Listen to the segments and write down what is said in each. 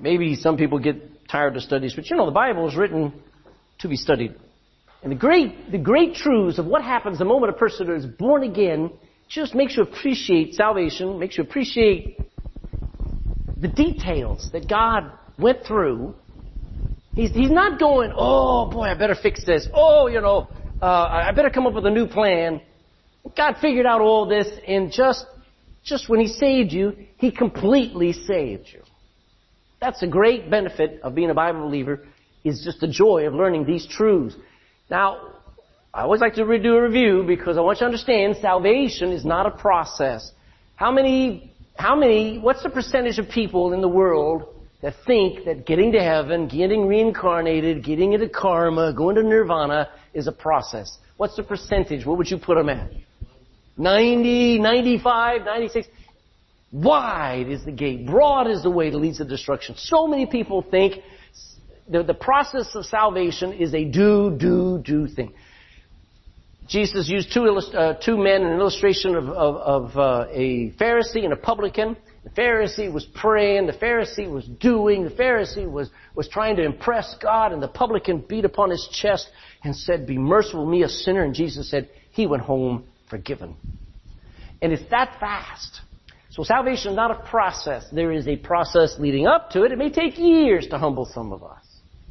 maybe some people get tired of studies, but the Bible is written to be studied. And the great truths of what happens the moment a person is born again just makes you appreciate salvation, makes you appreciate the details that God went through. He's not going, oh boy, I better fix this. Oh, I better come up with a new plan. God figured out all this, and just when He saved you, He completely saved you. That's a great benefit of being a Bible believer, is just the joy of learning these truths. Now, I always like to do a review because I want you to understand salvation is not a process. What's the percentage of people in the world that think that getting to heaven, getting reincarnated, getting into karma, going to nirvana is a process? What's the percentage? What would you put them at? 90, 95, 96? Wide is the gate. Broad is the way that leads to destruction. So many people think the process of salvation is a do thing. Jesus used two men in an illustration of a Pharisee and a publican. The Pharisee was praying. The Pharisee was doing. The Pharisee was trying to impress God. And the publican beat upon his chest and said, "Be merciful to me, a sinner." And Jesus said, he went home forgiven. And it's that fast. So salvation is not a process. There is a process leading up to it. It may take years to humble some of us.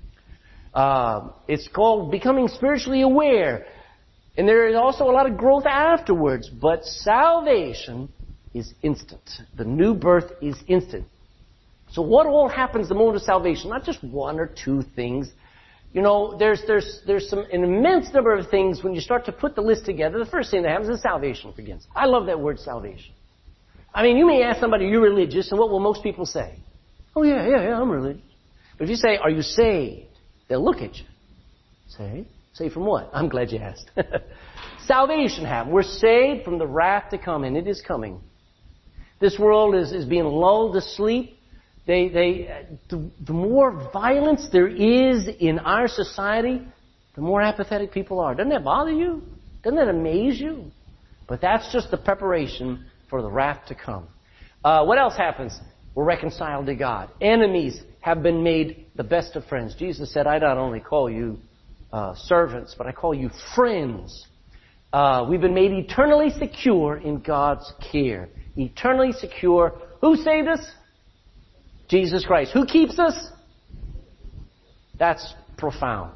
It's called becoming spiritually aware. And there is also a lot of growth afterwards. But salvation is instant. The new birth is instant. So what all happens the moment of salvation? Not just one or two things. There's an immense number of things when you start to put the list together. The first thing that happens is salvation begins. I love that word salvation. I mean, you may ask somebody, "Are you religious?" And what will most people say? "Oh, yeah, I'm religious." But if you say, "Are you saved?" they'll look at you. Say? Saved from what? I'm glad you asked. Salvation happened. We're saved from the wrath to come, and it is coming. This world is being lulled to sleep. The more violence there is in our society, the more apathetic people are. Doesn't that bother you? Doesn't that amaze you? But that's just the preparation for the wrath to come. What else happens? We're reconciled to God. Enemies have been made the best of friends. Jesus said, "I not only call you servants, but I call you friends." We've been made eternally secure in God's care. Eternally secure. Who saved us? Jesus Christ. Who keeps us? That's profound.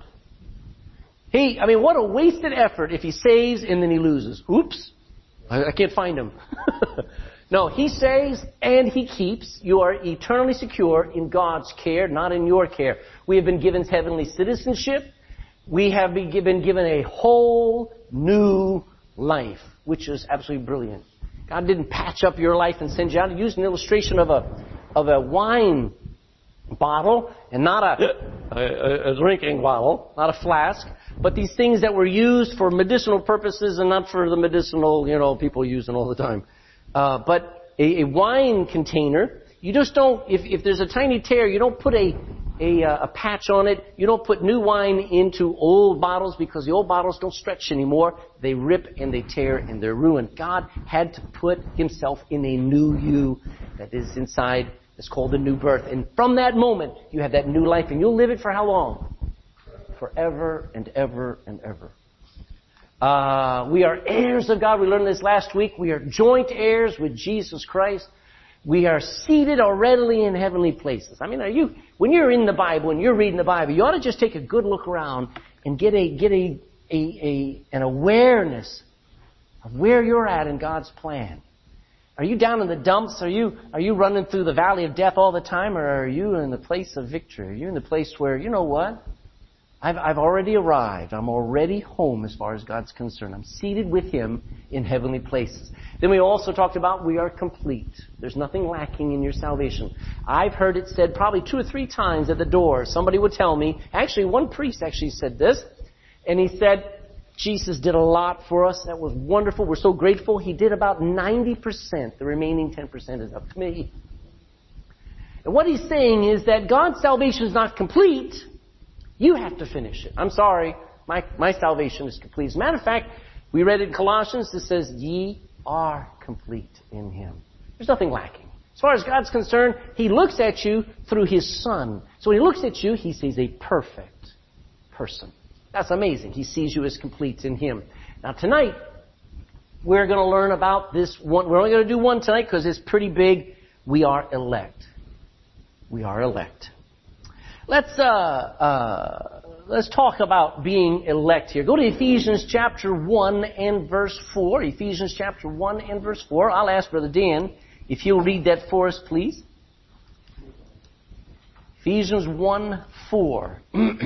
What a wasted effort if He saves and then He loses. Oops. I can't find Him. No, He saves and He keeps. You are eternally secure in God's care, not in your care. We have been given heavenly citizenship. We have been given a whole new life, which is absolutely brilliant. God didn't patch up your life and send you out. He used an illustration of a wine bottle and not a drinking bottle, not a flask, but these things that were used for medicinal purposes and not for the medicinal, people using all the time. But a wine container, you just don't, if there's a tiny tear, you don't put a patch on it. You don't put new wine into old bottles because the old bottles don't stretch anymore. They rip and they tear and they're ruined. God had to put Himself in a new you that is inside. It's called the new birth. And from that moment, you have that new life. And you'll live it for how long? Forever and ever and ever. We are heirs of God. We learned this last week. We are joint heirs with Jesus Christ. We are seated already in heavenly places. When you're in the Bible and you're reading the Bible, you ought to just take a good look around and get an awareness of where you're at in God's plan. Are you down in the dumps? Are you running through the valley of death all the time, or are you in the place of victory? Are you in the place where, you know what? I've already arrived. I'm already home as far as God's concerned. I'm seated with Him in heavenly places. Then we also talked about we are complete. There's nothing lacking in your salvation. I've heard it said probably 2 or 3 times at the door. Somebody would tell me, actually one priest actually said this, and he said, Jesus did a lot for us. That was wonderful. We're so grateful. He did about 90%. The remaining 10% is up to me. And what he's saying is that God's salvation is not complete. You have to finish it. I'm sorry. My salvation is complete. As a matter of fact, we read in Colossians, it says, ye are complete in Him. There's nothing lacking. As far as God's concerned, He looks at you through His Son. So when He looks at you, He sees a perfect person. That's amazing. He sees you as complete in Him. Now tonight, we're going to learn about this one. We're only going to do one tonight because it's pretty big. We are elect. We are elect. Let's talk about being elect here. Go to Ephesians chapter 1 and verse 4. Ephesians chapter 1 and verse 4. I'll ask Brother Dan if he'll read that for us, please. Ephesians 1, 4.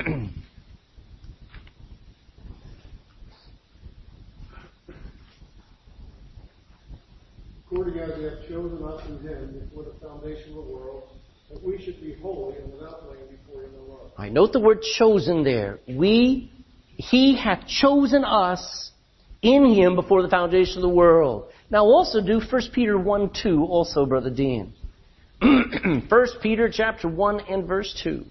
According as He hath chosen us in Him before the foundation of the world, that we should be holy and without blame before Him in love. I note the word chosen there. He hath chosen us in Him before the foundation of the world. Now also do 1 Peter 1, 2 also, Brother Dan. 1 Peter chapter 1 and verse 2.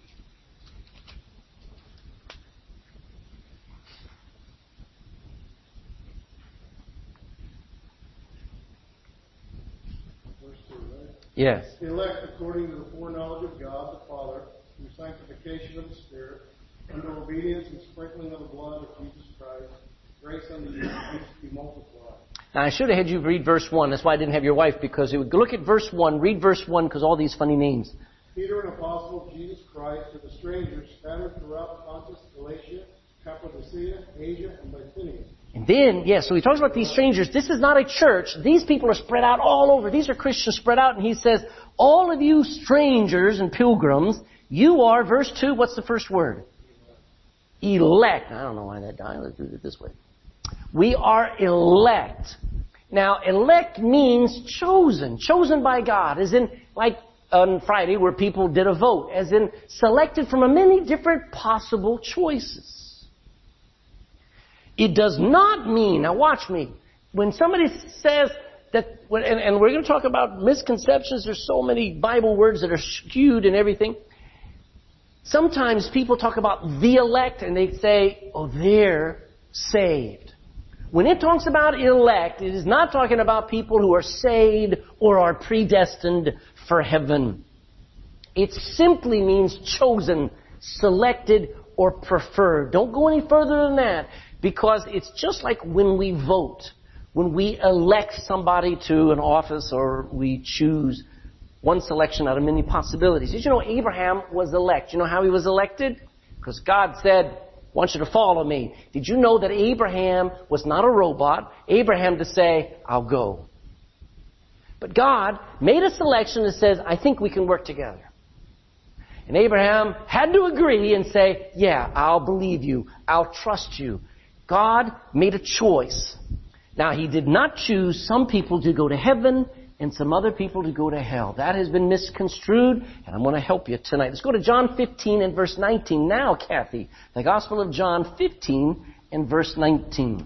Verse 2, right? Yes. Elect according to the foreknowledge of God the Father, through sanctification of the Spirit, under obedience and sprinkling of the blood of Jesus Christ, grace unto you and peace be multiplied. Now I should have had you read verse 1. That's why I didn't have your wife, because it would look at verse 1, read verse 1, because all these funny names. Peter, an apostle of Jesus Christ, to the strangers scattered throughout Pontus, Galatia, Cappadocia, Asia, and Bithynia. And then, so he talks about these strangers. This is not a church. These people are spread out all over. These are Christians spread out. And he says, all of you strangers and pilgrims, you are, verse 2, what's the first word? Elect. I don't know why that died. Let's do it this way. We are elect. Now, elect means chosen. Chosen by God. As in, like on Friday where people did a vote. As in, selected from a many different possible choices. It does not mean, now watch me, when somebody says that, and we're going to talk about misconceptions, there's so many Bible words that are skewed and everything. Sometimes people talk about the elect and they say, oh, they're saved. When it talks about elect, it is not talking about people who are saved or are predestined for heaven. It simply means chosen, selected, or preferred. Don't go any further than that, because it's just like when we vote. When we elect somebody to an office or we choose one selection out of many possibilities. Did you know Abraham was elect? You know how he was elected? Because God said, I want you to follow me. Did you know that Abraham was not a robot? Abraham to say, I'll go. But God made a selection that says, I think we can work together. And Abraham had to agree and say, yeah, I'll believe you. I'll trust you. God made a choice. Now, He did not choose some people to go to heaven and some other people to go to hell. That has been misconstrued, and I'm going to help you tonight. Let's go to John 15 and verse 19 now, Kathy. The Gospel of John 15 and verse 19.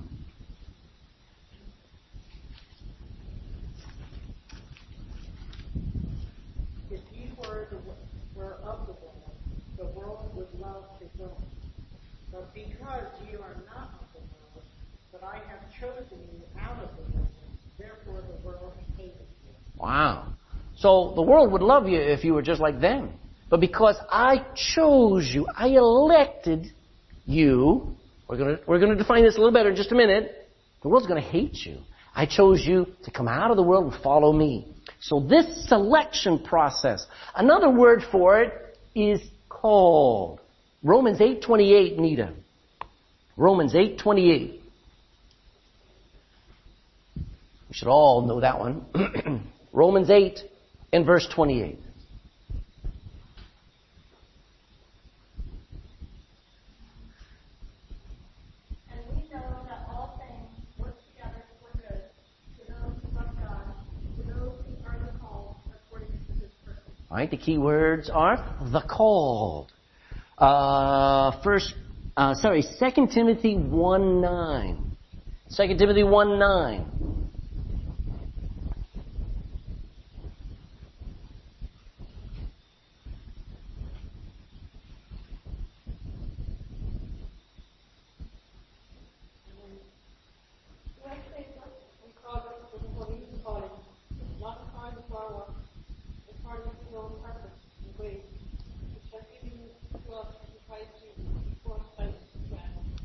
If you were of the world would love His own. But because you are not of the world, but I have chosen you out of the world, therefore the world hated you. Wow. So the world would love you if you were just like them. But because I chose you, I elected you, we're going to define this a little better in just a minute, the world's going to hate you. I chose you to come out of the world and follow me. So this selection process, another word for it is called. Romans 8:28, Nita. Romans 8:28. We should all know that one. Romans 8 and verse 28. And we know that all things work together for good to those who love God, to those who are the called according to His purpose. All right, the key words are the called. 2 Timothy 1:9. 2 Timothy 1:9.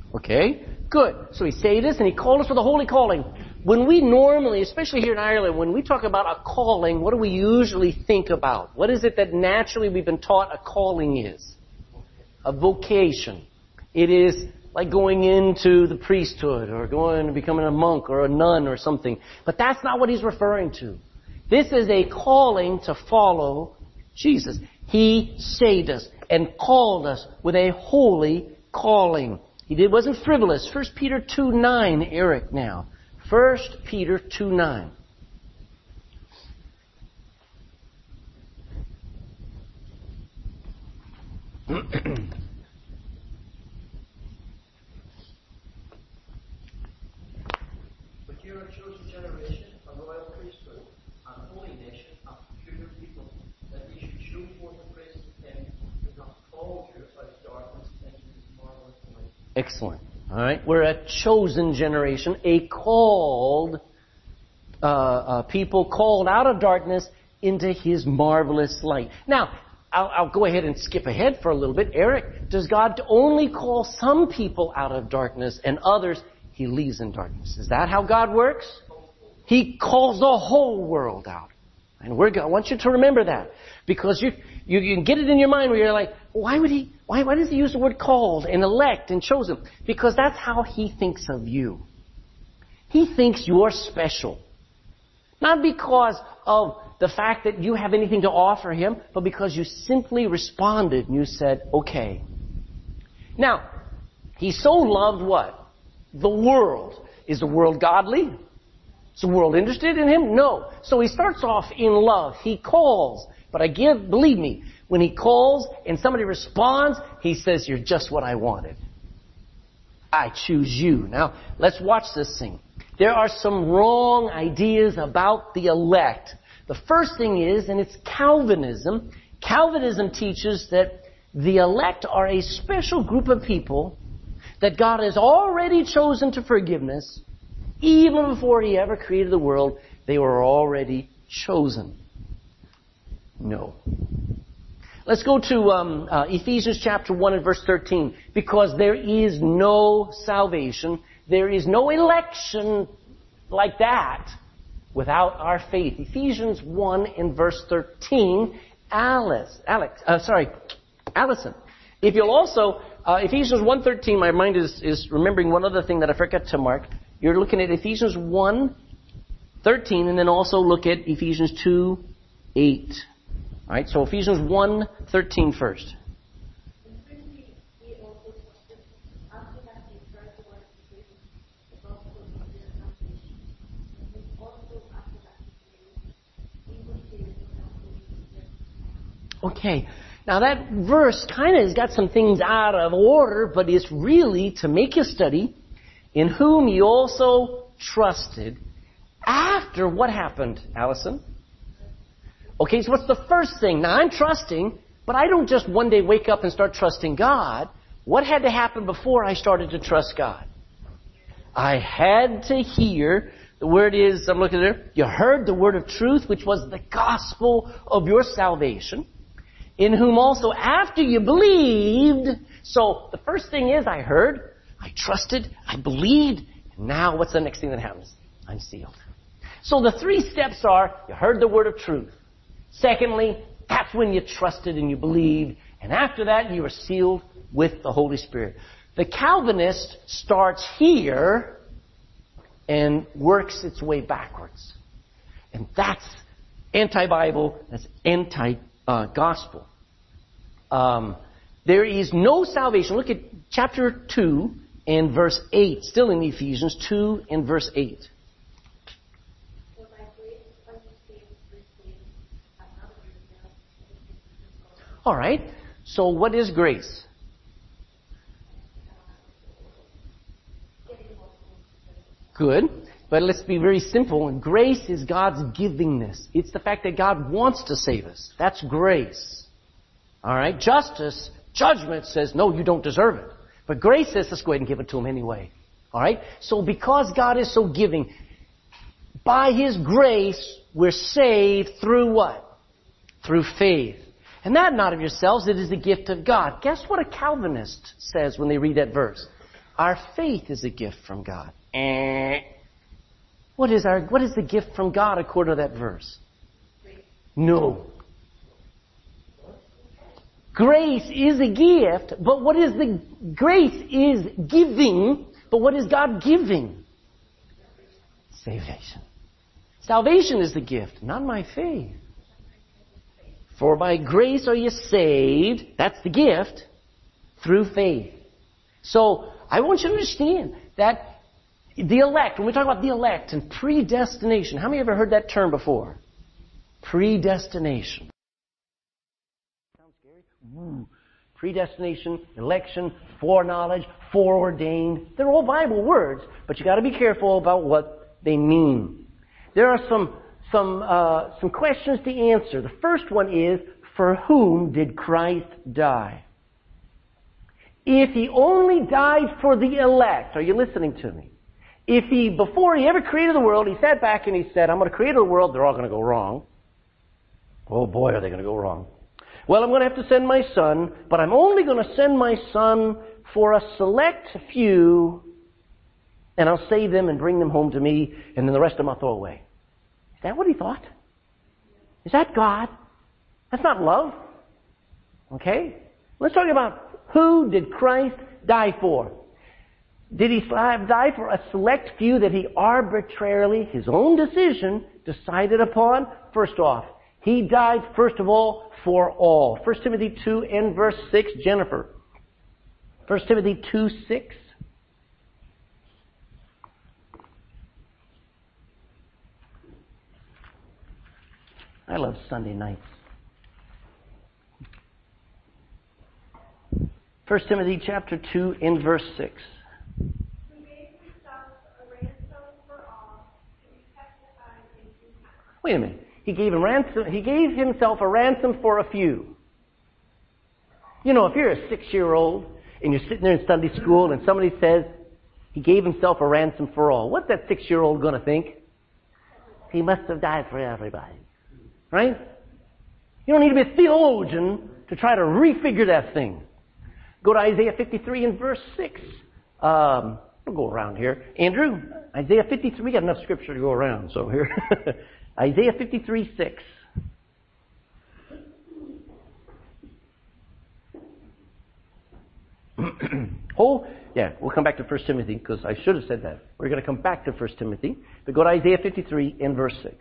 Okay? Good. So He saved us and He called us for the holy calling. When we normally, especially here in Ireland, when we talk about a calling, what do we usually think about? What is it that naturally we've been taught a calling is? A vocation. It is like going into the priesthood or going and becoming a monk or a nun or something. But that's not what He's referring to. This is a calling to follow Jesus. He saved us and called us with a holy calling. It wasn't frivolous. 1 Peter 2:9, Eric now. 1 Peter 2:9. But you are a chosen generation, a royal priesthood, a holy nation, a peculiar people, that you should show forth the praises of Him who hath called you out of darkness into His marvelous light. Excellent. All right. We're a chosen generation, a called people called out of darkness into His marvelous light. Now, I'll go ahead and skip ahead for a little bit. Eric, does God only call some people out of darkness and others He leaves in darkness? Is that how God works? He calls the whole world out. And I want you to remember that. Because you can get it in your mind where you're like, why does He use the word called and elect and chosen? Because that's how He thinks of you. He thinks you're special. Not because of the fact that you have anything to offer Him, but because you simply responded and you said, okay. Now, He so loved what? The world. Is the world godly? Is the world interested in Him? No. So He starts off in love. He calls. But believe me, when He calls and somebody responds, He says, you're just what I wanted. I choose you. Now, let's watch this thing. There are some wrong ideas about the elect. The first thing is, and it's Calvinism. Calvinism teaches that the elect are a special group of people that God has already chosen to forgiveness. Even before He ever created the world, they were already chosen. No. Let's go to Ephesians chapter 1 and verse 13. Because there is no salvation, there is no election like that without our faith. Ephesians 1 and verse 13. Allison. If you'll also, Ephesians 1:13, my mind is remembering one other thing that I forgot to mark. You're looking at Ephesians 1:13 and then also look at Ephesians 2:8. All right, so Ephesians 1:13 first. Okay, now that verse kind of has got some things out of order, but it's really to make you study, in whom you also trusted. After what happened, Allison? Okay, so what's the first thing? Now I'm trusting, but I don't just one day wake up and start trusting God. What had to happen before I started to trust God? I had to hear, the word is, I'm looking there, you heard the word of truth, which was the gospel of your salvation, in whom also after you believed. So the first thing is I heard, I trusted, I believed, and now what's the next thing that happens? I'm sealed. So the 3 steps are, you heard the word of truth. Secondly, that's when you trusted and you believed. And after that, you were sealed with the Holy Spirit. The Calvinist starts here and works its way backwards. And that's anti-Bible, that's anti-gospel. There is no salvation. Look at chapter 2 and verse 8, still in Ephesians 2 and verse 8. All right. So what is grace? Good. But let's be very simple. Grace is God's givingness. It's the fact that God wants to save us. That's grace. All right. Justice, judgment says, no, you don't deserve it. But grace says, let's go ahead and give it to Him anyway. All right. So because God is so giving, by His grace, we're saved through what? Through faith. And that not of yourselves, it is the gift of God. Guess what a Calvinist says when they read that verse? Our faith is a gift from God. What is the gift from God according to that verse? No. Grace is a gift, but what is the grace is giving, but what is God giving? Salvation. Salvation is the gift, not my faith. For by grace are you saved, that's the gift, through faith. So, I want you to understand that the elect, when we talk about the elect and predestination, how many ever heard that term before? Predestination. Sounds scary? Ooh. Predestination, election, foreknowledge, foreordained. They're all Bible words, but you got to be careful about what they mean. There are some questions to answer. The first one is, for whom did Christ die? If He only died for the elect, are you listening to me? If He, before He ever created the world, He sat back and He said, I'm going to create a world, they're all going to go wrong. Oh boy, are they going to go wrong. Well, I'm going to have to send my Son, but I'm only going to send my Son for a select few, and I'll save them and bring them home to me, and then the rest of them I'll throw away. Is that what He thought? Is that God? That's not love. Okay? Let's talk about who did Christ die for? Did He die for a select few that He arbitrarily, His own decision, decided upon? First off, He died, first of all, for all. 1 Timothy 2 and verse 6, Jennifer. 1 Timothy 2:6. I love Sunday nights. 1 Timothy chapter 2 and verse 6. Who gave Himself a ransom for all to be testified in due time. Wait a minute. He gave Himself a ransom for a few. You know, if you're a 6-year-old and you're sitting there in Sunday school and somebody says He gave Himself a ransom for all, what's that 6-year-old going to think? He must have died for everybody. Right? You don't need to be a theologian to try to refigure that thing. Go to Isaiah 53 and verse 6. We'll go around here. Andrew, Isaiah 53, we got enough scripture to go around, so here. Isaiah 53:6. We'll come back to 1 Timothy, because I should have said that. We're going to come back to 1 Timothy. But go to Isaiah 53 and verse 6.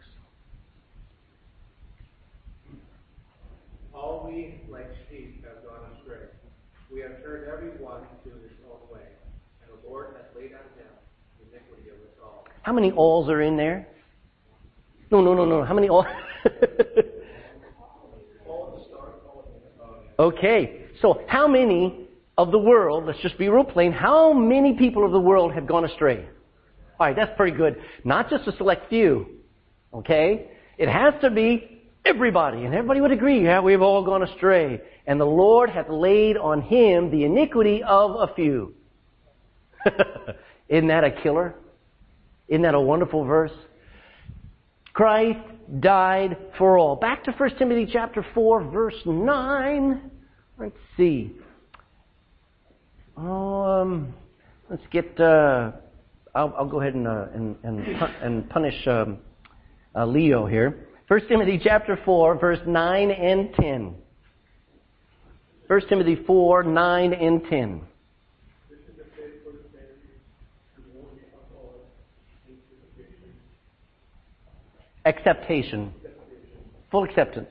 All we like sheep have gone astray. We have turned every one to his own way, and the Lord has laid on Him the iniquity of us all. How many alls are in there? No. How many alls? Okay. So how many of the world, let's just be real plain, how many people of the world have gone astray? All right, that's pretty good. Not just a select few. Okay? It has to be everybody. And everybody would agree, yeah, we've all gone astray. And the Lord hath laid on Him the iniquity of a few. Isn't that a killer? Isn't that a wonderful verse? Christ died for all. Back to 1 Timothy chapter 4, verse 9. Let's see. Let's get. I'll go ahead and punish Leo here. 1 Timothy chapter 4, verse 9 and 10. 1 Timothy 4, 9 and 10. Acceptation. Full acceptance.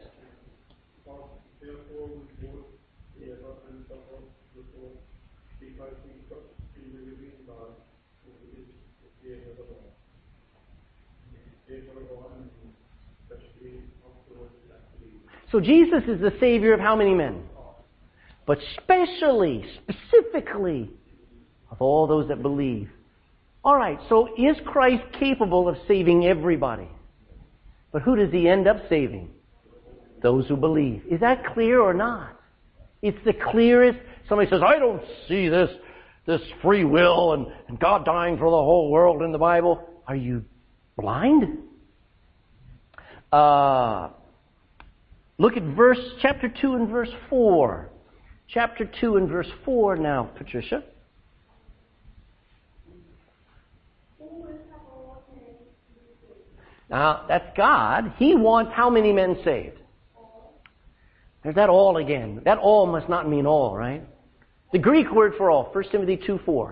So Jesus is the Savior of how many men? But specifically, of all those that believe. Alright, so is Christ capable of saving everybody? But who does He end up saving? Those who believe. Is that clear or not? It's the clearest. Somebody says, I don't see this free will and God dying for the whole world in the Bible. Are you blind? Look at chapter 2 and verse 4. Chapter 2 and verse 4 now, Patricia. Now, that's God. He wants how many men saved? There's that all again. That all must not mean all, right? The Greek word for all, 1 Timothy 2:4.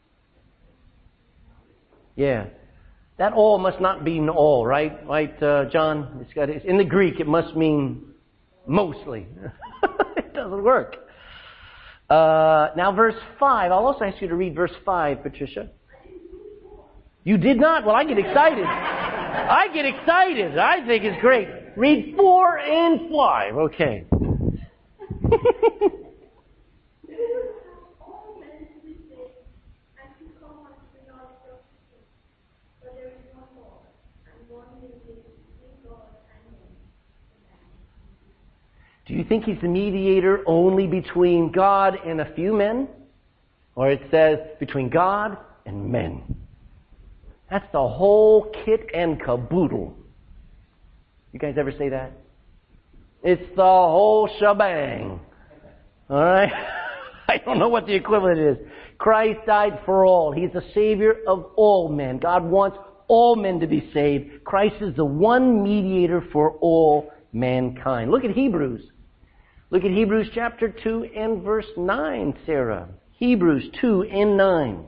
Yeah. That all must not mean all, right? Right, John? In the Greek, it must mean mostly. It doesn't work. Now, verse 5. I'll also ask you to read verse 5, Patricia. You did not? Well, I get excited. I get excited. I think it's great. Read 4 and 5. Okay. Do you think he's the mediator only between God and a few men? Or it says between God and men. That's the whole kit and caboodle. You guys ever say that? It's the whole shebang. Alright? I don't know what the equivalent is. Christ died for all. He's the Savior of all men. God wants all men to be saved. Christ is the one mediator for all mankind. Look at Hebrews. Look at Hebrews chapter 2 and verse 9, Sarah. Hebrews 2 and 9.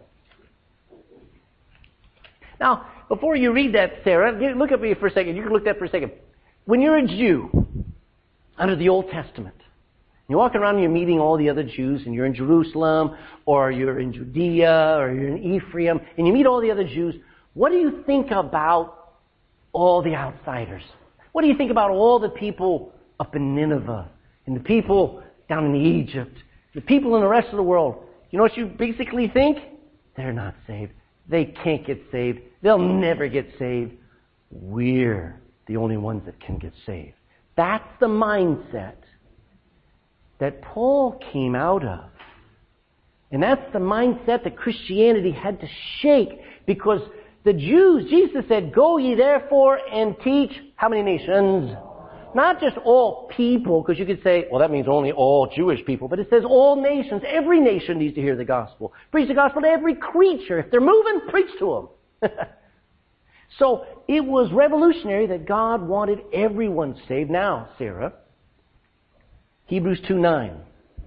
Now, before you read that, Sarah, look at me for a second. You can look at that for a second. When you're a Jew, under the Old Testament, you're walking around and you're meeting all the other Jews, and you're in Jerusalem, or you're in Judea, or you're in Ephraim, and you meet all the other Jews, what do you think about all the outsiders? What do you think about all the people up in Nineveh, and the people down in Egypt, the people in the rest of the world? You know what you basically think? They're not saved. They can't get saved. They'll never get saved. We're the only ones that can get saved. That's the mindset that Paul came out of. And that's the mindset that Christianity had to shake, because the Jews, Jesus said, "Go ye therefore and teach," how many nations? Not just all people, because you could say, well, that means only all Jewish people, but it says all nations. Every nation needs to hear the gospel. Preach the gospel to every creature. If they're moving, preach to them. So it was revolutionary that God wanted everyone saved. Now, Sarah, Hebrews 2:9.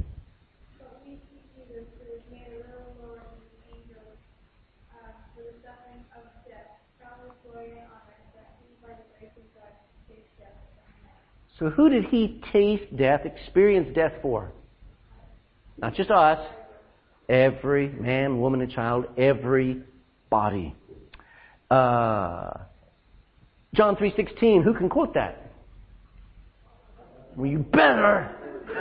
So who did he taste death, experience death for? Not just us. Every man, woman, and child. Every body. John 3:16. Who can quote that? Well, you better.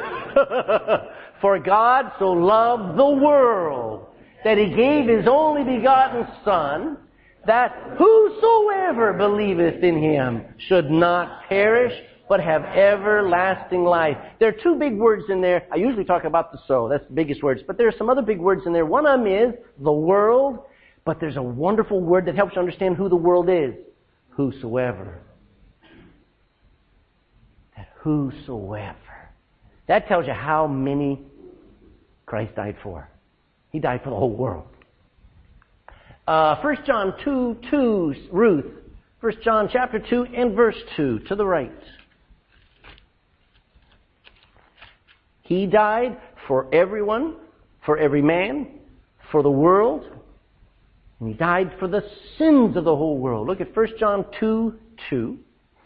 For God so loved the world that he gave his only begotten Son, that whosoever believeth in him should not perish, but have everlasting life. There are two big words in there. I usually talk about the so. That's the biggest words. But there are some other big words in there. One of them is the world. But there's a wonderful word that helps you understand who the world is. Whosoever. That whosoever. That tells you how many Christ died for. He died for the whole world. 1 John 2:2, Ruth. 1 John chapter 2 and verse 2, to the right. He died for everyone, for every man, for the world. And he died for the sins of the whole world. Look at 1 John 2:2.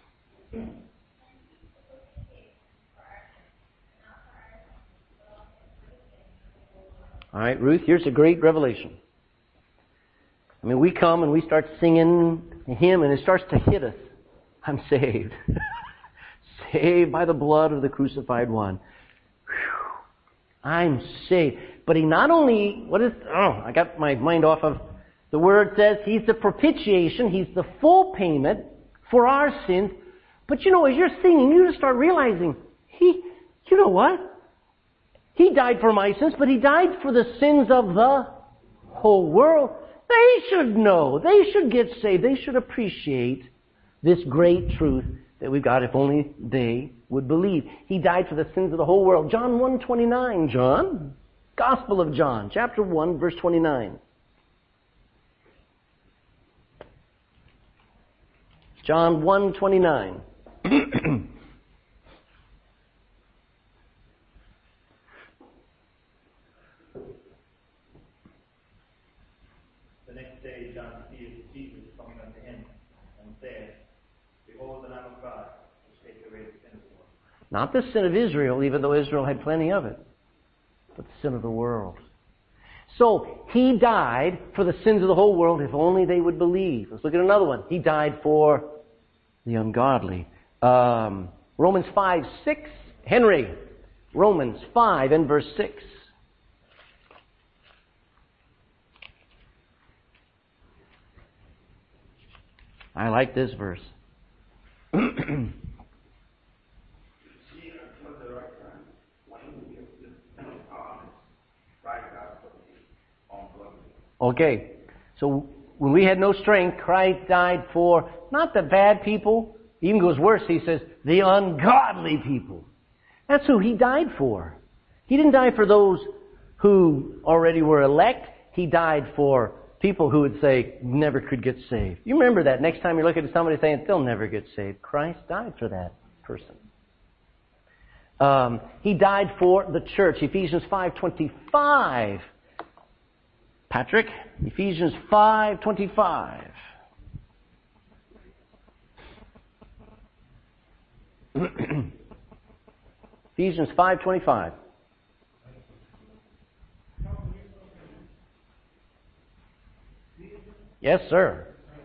All right, Ruth, here's a great revelation. I mean, we come and we start singing a hymn and it starts to hit us. I'm saved. Saved by the blood of the crucified one. Whew. I'm saved. But he not only, I got my mind off of the word says he's the propitiation, he's the full payment for our sins. But you know, as you're singing, you just start realizing, you know what? He died for my sins, but he died for the sins of the whole world. They should know. They should get saved. They should appreciate this great truth that we've got if only they would believe. He died for the sins of the whole world. John 1:29, John. Gospel of John, chapter 1, verse 29. John 1:29. The next day John seeth Jesus coming unto him, and said, Behold the Lamb of God, which taketh away the sin of the world. Not the sin of Israel, even though Israel had plenty of it, but the sin of the world. So, He died for the sins of the whole world if only they would believe. Let's look at another one. He died for the ungodly. Romans 5:6. Henry, Romans 5 and verse 6. I like this verse. Okay, so when we had no strength, Christ died for not the bad people. He even goes worse. He says, the ungodly people. That's who He died for. He didn't die for those who already were elect. He died for people who would say, never could get saved. You remember that. Next time you're looking at somebody saying, they'll never get saved. Christ died for that person. He died for the church. Ephesians 5:25. Patrick, Ephesians 5:25. Ephesians 5:25. Yes, sir.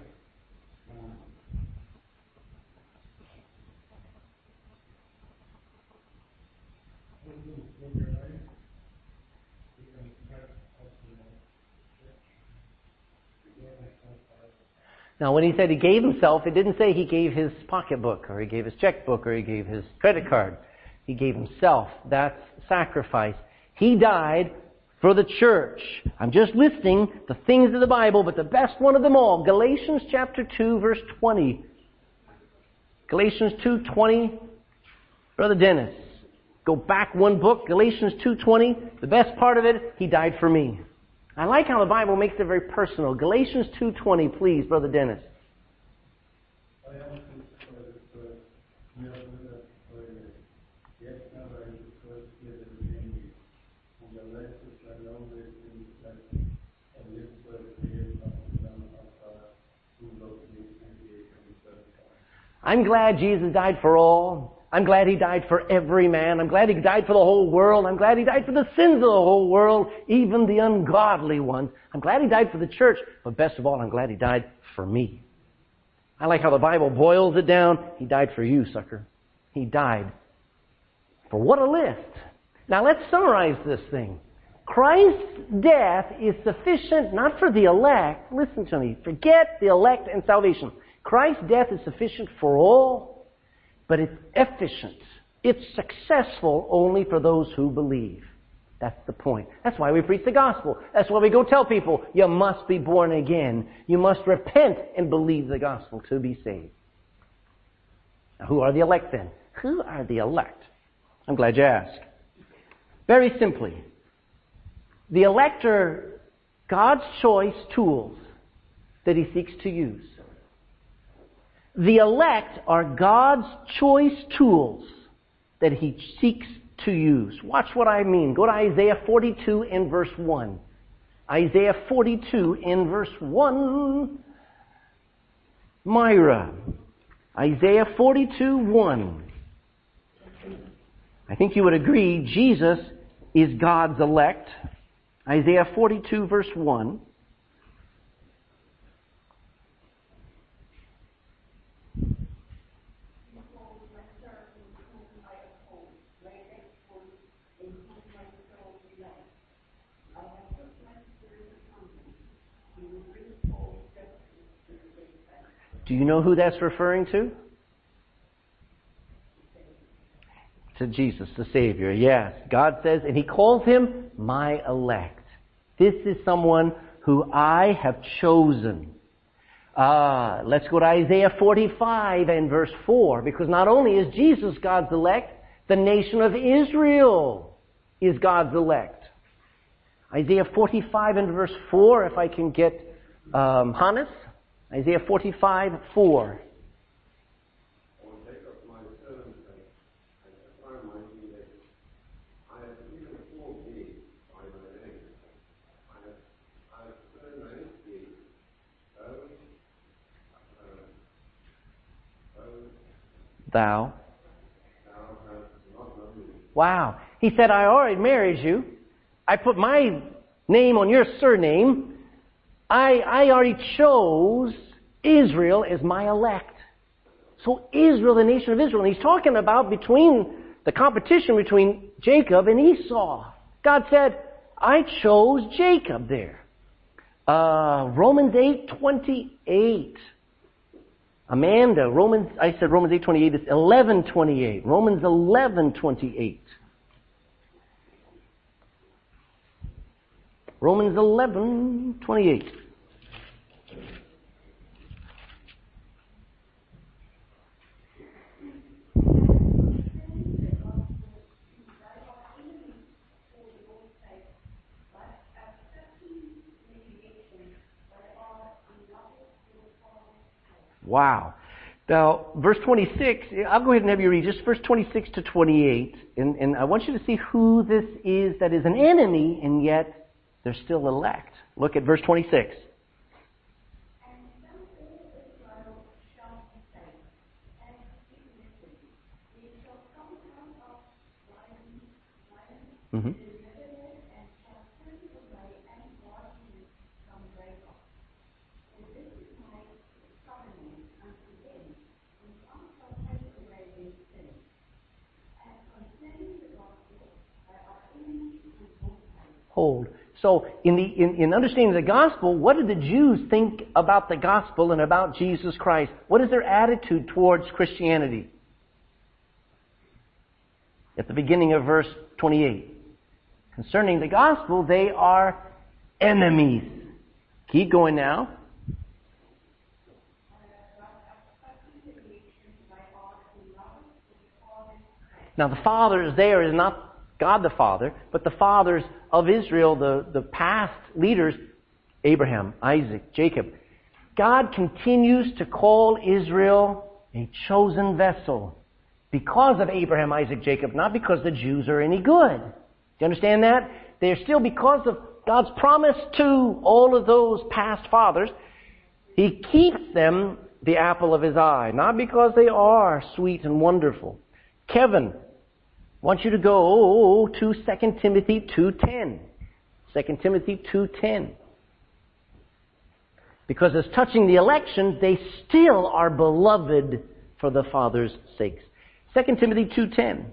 Now, when he said He gave Himself, it didn't say He gave His pocketbook, or He gave His checkbook, or He gave His credit card. He gave Himself. That's sacrifice. He died for the church. I'm just listing the things of the Bible, but the best one of them all, Galatians chapter 2, verse 20. Galatians 2:20. Brother Dennis, go back one book, Galatians 2:20. The best part of it, He died for me. I like how the Bible makes it very personal. Galatians 2:20, please, Brother Dennis. I'm glad Jesus died for all. I'm glad He died for every man. I'm glad He died for the whole world. I'm glad He died for the sins of the whole world, even the ungodly ones. I'm glad He died for the church. But best of all, I'm glad He died for me. I like how the Bible boils it down. He died for you, sucker. He died for what a list. Now let's summarize this thing. Christ's death is sufficient not for the elect. Listen to me. Forget the elect and salvation. Christ's death is sufficient for all, but it's efficient. It's successful only for those who believe. That's the point. That's why we preach the gospel. That's why we go tell people, you must be born again. You must repent and believe the gospel to be saved. Now, who are the elect then? Who are the elect? I'm glad you asked. Very simply, the elect are God's choice tools that He seeks to use. The elect are God's choice tools that He seeks to use. Watch what I mean. Go to Isaiah 42 in verse 1. Isaiah 42 in verse 1. Myra. Isaiah 42:1. I think you would agree Jesus is God's elect. Isaiah 42 verse 1. Do you know who that's referring to? To Jesus, the Savior. Yes. God says, and He calls Him my elect. This is someone who I have chosen. Let's go to Isaiah 45 and verse 4, because not only is Jesus God's elect, the nation of Israel is God's elect. Isaiah 45 and verse 4, if I can get Hannes. Isaiah 45:4. thou? Wow. He said, I already married you. I put my name on your surname. I already chose Israel as my elect. So Israel, the nation of Israel. And he's talking about the competition between Jacob and Esau. God said, I chose Jacob there. Romans 8:28. Amanda, I said Romans 8:28. It's 11:28. Romans 11:28. Romans 11:28. Wow. Now, verse 26, I'll go ahead and have you read just verse 26 to 28. And I want you to see who this is that is an enemy, and yet they're still elect. Look at verse 26. Mm-hmm. Hold. So, in understanding the gospel, what did the Jews think about the gospel and about Jesus Christ? What is their attitude towards Christianity? At the beginning of verse 28. Concerning the gospel, they are enemies. Keep going now. Now, the fathers there is not God the Father, but the fathers of Israel, the past leaders, Abraham, Isaac, Jacob. God continues to call Israel a chosen vessel because of Abraham, Isaac, Jacob, not because the Jews are any good. Do you understand that? They are still because of God's promise to all of those past fathers. He keeps them the apple of His eye, not because they are sweet and wonderful. Kevin, I want you to go to 2 Timothy 2:10. 2 Timothy 2:10. Because as touching the election, they still are beloved for the Father's sakes. 2 Timothy 2:10.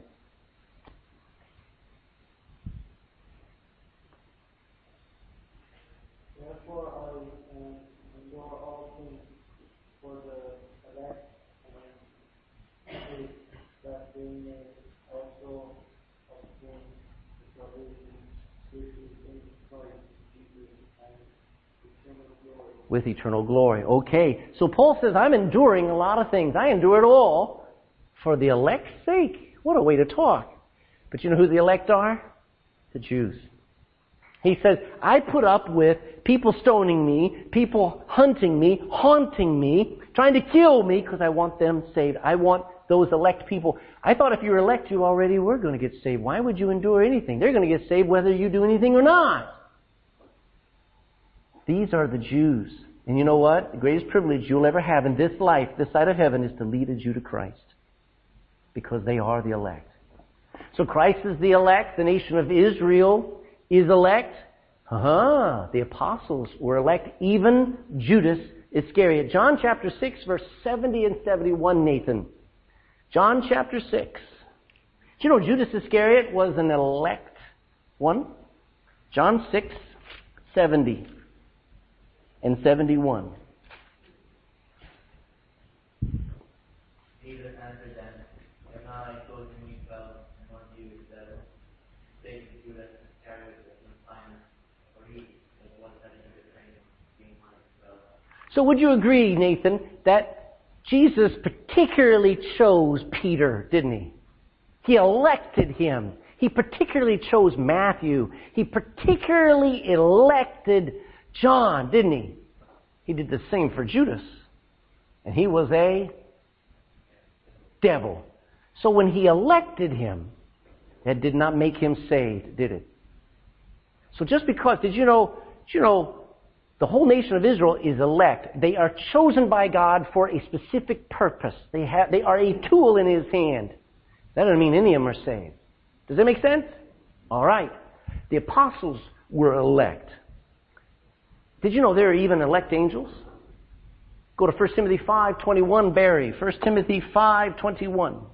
Therefore I endure all things for the elect, and that they may also obtain the salvation which is in Christ Jesus and eternal glory. With eternal glory. Okay. So Paul says, I'm enduring a lot of things. I endure it all for the elect's sake. What a way to talk. But you know who the elect are? The Jews. He says, I put up with people stoning me, people hunting me, haunting me, trying to kill me because I want them saved. I want those elect people. I thought if you were elect, you already were going to get saved. Why would you endure anything? They're going to get saved whether you do anything or not. These are the Jews. And you know what? The greatest privilege you'll ever have in this life, this side of heaven, is to lead a Jew to Christ. Because they are the elect. So Christ is the elect. The nation of Israel is elect. The apostles were elect. Even Judas Iscariot. John chapter 6, verse 70 and 71, Nathan. John chapter 6. Do you know Judas Iscariot was an elect one? John 6, 70 and 71. Jesus answered them, "Have not I chosen you 12, and one of you is devil? Say to Judas Iscariot and Simon, or he, as one that is betraying being one of 12." So would you agree, Nathan, that Jesus particularly chose Peter, didn't He? He elected him. He particularly chose Matthew. He particularly elected John, didn't He? He did the same for Judas. And he was a devil. So when He elected him, that did not make him saved, did it? So just because, did you know The whole nation of Israel is elect. They are chosen by God for a specific purpose. They are a tool in His hand. That doesn't mean any of them are saved. Does that make sense? All right. The apostles were elect. Did you know there are even elect angels? Go to 1 Timothy 5:21, Barry. 1 Timothy 5:21.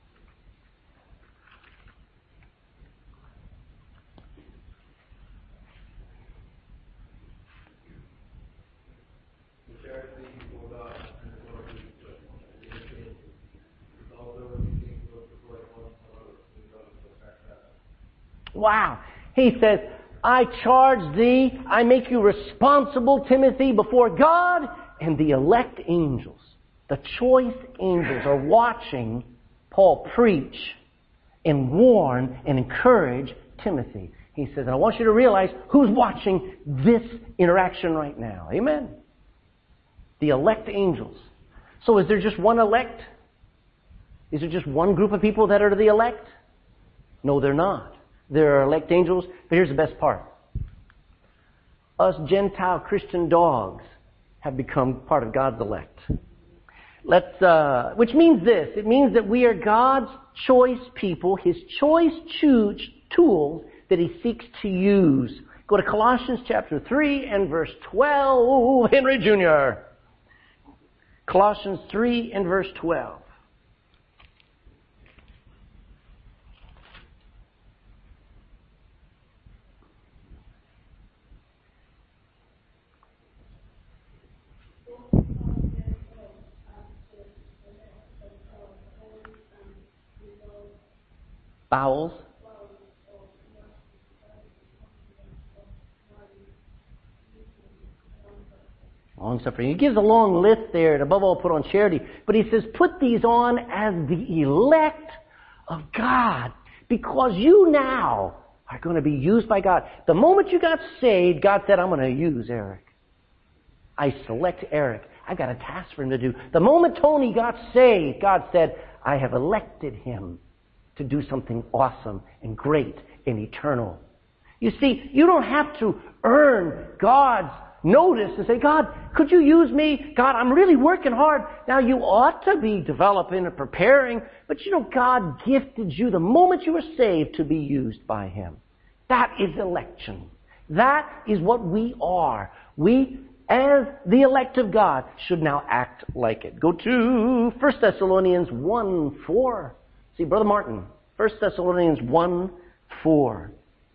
Wow. He says, I charge thee, I make you responsible, Timothy, before God and the elect angels. The choice angels are watching Paul preach and warn and encourage Timothy. He says, and I want you to realize who's watching this interaction right now. Amen? The elect angels. So is there just one elect? Is there just one group of people that are the elect? No, they're not. There are elect angels, but here's the best part. Us Gentile Christian dogs have become part of God's elect. Which means this. It means that we are God's choice people, His choice tools that He seeks to use. Go to Colossians chapter 3 and verse 12. Henry Jr. Colossians 3 and verse 12. Bowels. Long suffering. He gives a long list there, and above all put on charity. But he says, put these on as the elect of God. Because you now are going to be used by God. The moment you got saved, God said, I'm going to use Eric. I select Eric. I've got a task for him to do. The moment Tony got saved, God said, I have elected him to do something awesome and great and eternal. You see, you don't have to earn God's notice and say, God, could you use me? God, I'm really working hard. Now, you ought to be developing and preparing, but you know, God gifted you the moment you were saved to be used by Him. That is election. That is what we are. We, as the elect of God, should now act like it. Go to 1 Thessalonians 1:4. See, Brother Martin, 1 Thessalonians 1:4.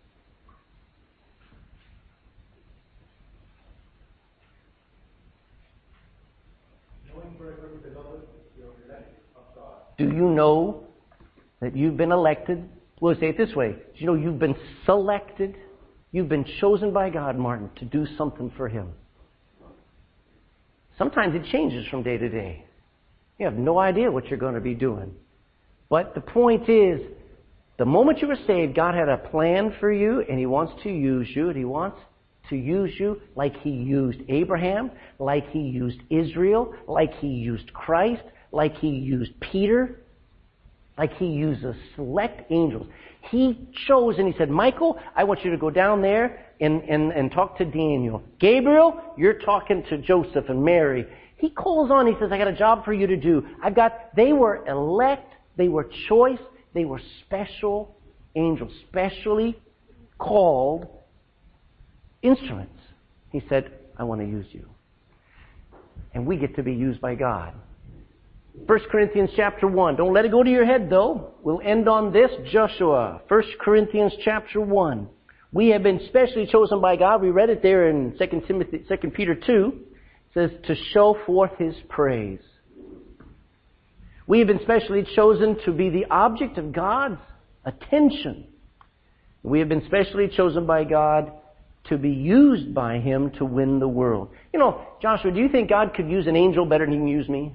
Do you know that you've been elected? We'll say it this way. Do you know you've been selected? You've been chosen by God, Martin, to do something for Him. Sometimes it changes from day to day. You have no idea what you're going to be doing. But the point is, the moment you were saved, God had a plan for you, and He wants to use you, and He wants to use you like He used Abraham, like He used Israel, like He used Christ, like He used Peter, like He uses select angels. He chose and He said, Michael, I want you to go down there and talk to Daniel. Gabriel, you're talking to Joseph and Mary. He calls on, He says, I got a job for you to do. They were elect, they were choice, they were special angels, specially called instruments. He said, I want to use you. And we get to be used by God. 1 Corinthians chapter 1. Don't let it go to your head, though. We'll end on this. Joshua. 1 Corinthians chapter 1. We have been specially chosen by God. We read it there in 2 Peter 2. It says, to show forth His praise. We have been specially chosen to be the object of God's attention. We have been specially chosen by God to be used by Him to win the world. You know, Joshua, do you think God could use an angel better than He can use me?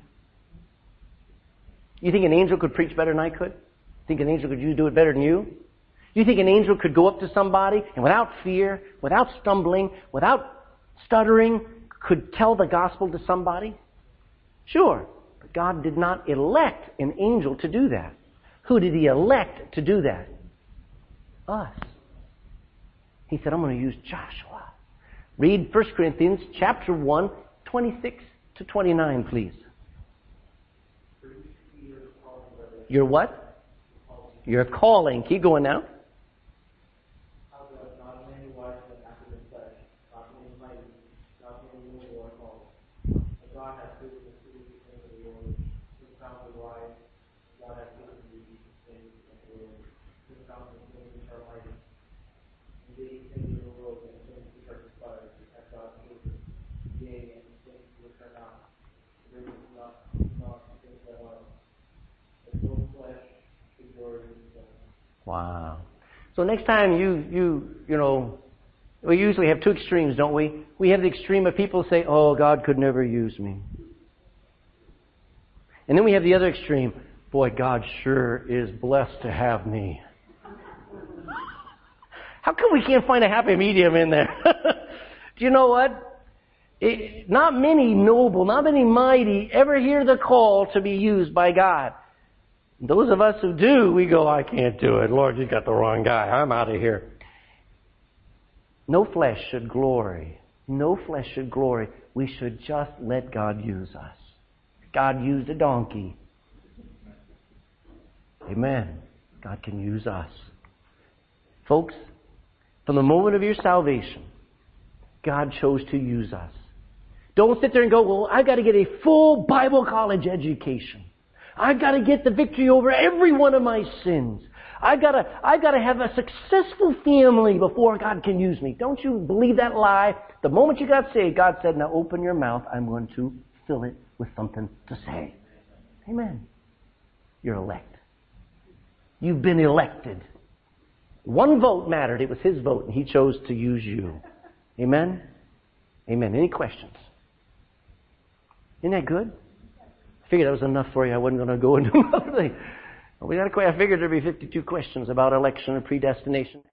You think an angel could preach better than I could? Think an angel could do it better than you? You think an angel could go up to somebody and without fear, without stumbling, without stuttering, could tell the gospel to somebody? Sure. But God did not elect an angel to do that. Who did He elect to do that? Us. He said, I'm going to use Joshua. Read 1 Corinthians chapter 1, 26 to 29, please. Your what? Your calling. Keep going now. Wow. So next time you know, we usually have two extremes, don't we? We have the extreme of people say, oh, God could never use me. And then we have the other extreme. Boy, God sure is blessed to have me. How come we can't find a happy medium in there? Do you know what? Not many noble, not many mighty ever hear the call to be used by God. Those of us who do, we go, I can't do it. Lord, you got the wrong guy. I'm out of here. No flesh should glory. No flesh should glory. We should just let God use us. God used a donkey. Amen. God can use us. Folks, from the moment of your salvation, God chose to use us. Don't sit there and go, well, I've got to get a full Bible college education. I've got to get the victory over every one of my sins. I've got to have a successful family before God can use me. Don't you believe that lie? The moment you got saved, God said, now open your mouth. I'm going to fill it with something to say. Amen. You're elect. You've been elected. One vote mattered. It was His vote, and He chose to use you. Amen? Amen. Any questions? Isn't that good? I figured that was enough for you. I wasn't going to go into another thing. Well, I figured there'd be 52 questions about election and predestination.